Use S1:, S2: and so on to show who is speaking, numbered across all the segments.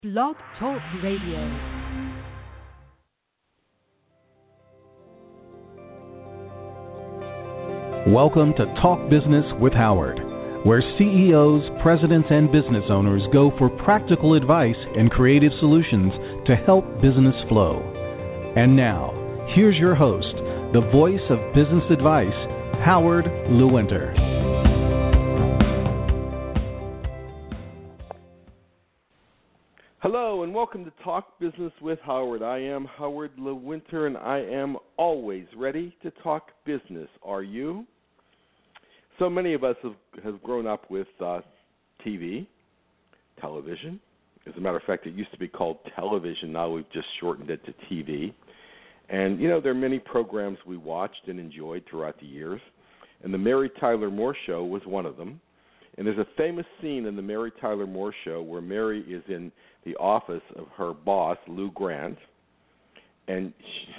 S1: Blog Talk Radio.
S2: Welcome to Talk Business with Howard, where CEOs, presidents, and business owners go for practical advice and creative solutions to help business flow. And now, here's your host, the voice of business advice, Howard Lewinter.
S3: Hello and welcome to Talk Business with Howard. I am Howard Lewinter and I am always ready to talk business. Are you? So many of us have grown up with TV, television. As a matter of fact, it used to be called television. Now we've just shortened it to TV. And, you know, there are many programs we watched and enjoyed throughout the years. And the Mary Tyler Moore Show was one of them. And there's a famous scene in the Mary Tyler Moore Show where Mary is in the office of her boss, Lou Grant. And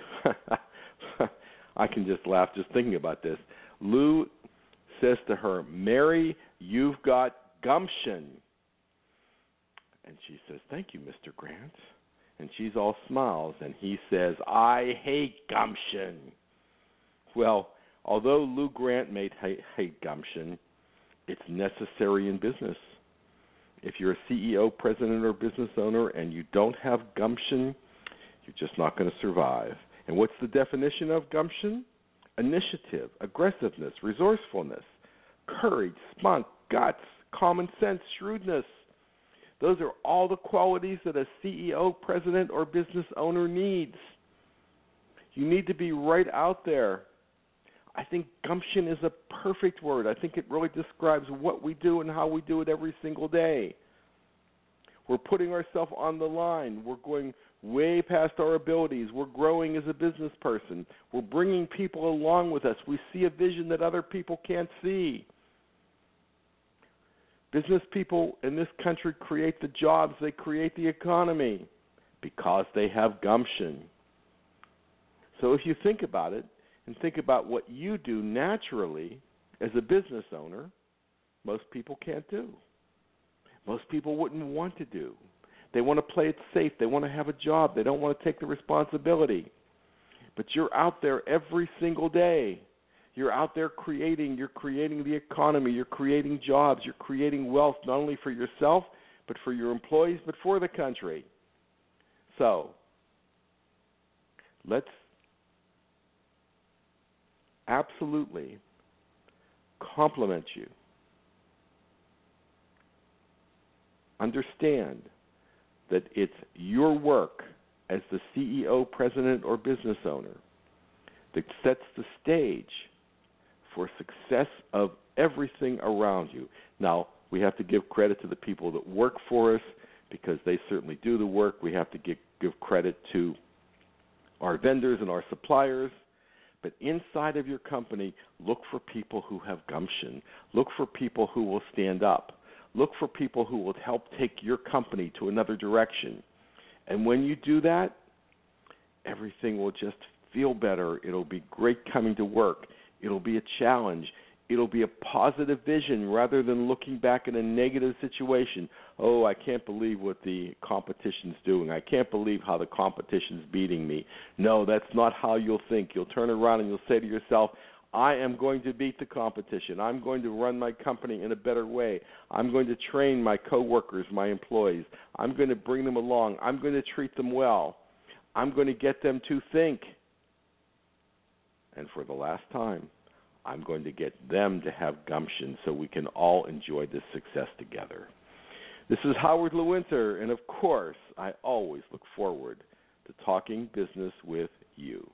S3: I can just laugh just thinking about this. Lou says to her, "Mary, you've got gumption." And she says, "Thank you, Mr. Grant." And she's all smiles. And he says, "I hate gumption." Well, although Lou Grant may hate gumption, it's necessary in business. If you're a CEO, president, or business owner and you don't have gumption, you're just not going to survive. And what's the definition of gumption? Initiative, aggressiveness, resourcefulness, courage, spunk, guts, common sense, shrewdness. Those are all the qualities that a CEO, president, or business owner needs. You need to be right out there. I think gumption is a perfect word. I think it really describes what we do and how we do it every single day. We're putting ourselves on the line. We're going way past our abilities. We're growing as a business person. We're bringing people along with us. We see a vision that other people can't see. Business people in this country create the jobs. They create the economy because they have gumption. So if you think about it, and think about what you do naturally as a business owner, most people can't do. Most people wouldn't want to do. They want to play it safe. They want to have a job. They don't want to take the responsibility. But you're out there every single day. You're out there creating. You're creating the economy. You're creating jobs. You're creating wealth not only for yourself, but for your employees, but for the country. So let's absolutely compliment you. Understand that it's your work as the CEO, president, or business owner that sets the stage for success of everything around you. Now, we have to give credit to the people that work for us because they certainly do the work. We have to give credit to our vendors and our suppliers. But inside of your company, look for people who have gumption. Look for people who will stand up. Look for people who will help take your company to another direction. And when you do that, everything will just feel better. It'll be great coming to work. It'll be a challenge. It'll be a positive vision rather than looking back at a negative situation. Oh, I can't believe what the competition's doing. I can't believe how the competition's beating me. No, that's not how you'll think. You'll turn around and you'll say to yourself, I am going to beat the competition. I'm going to run my company in a better way. I'm going to train my coworkers, my employees. I'm going to bring them along. I'm going to treat them well. I'm going to get them to think. And for the last time, I'm going to get them to have gumption so we can all enjoy this success together. This is Howard Lewinter, and of course, I always look forward to talking business with you.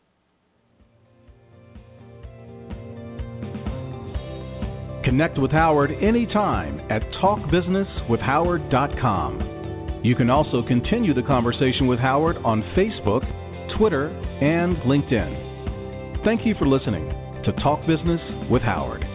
S2: Connect with Howard anytime at talkbusinesswithhoward.com. You can also continue the conversation with Howard on Facebook, Twitter, and LinkedIn. Thank you for listening to Talk Business with Howard.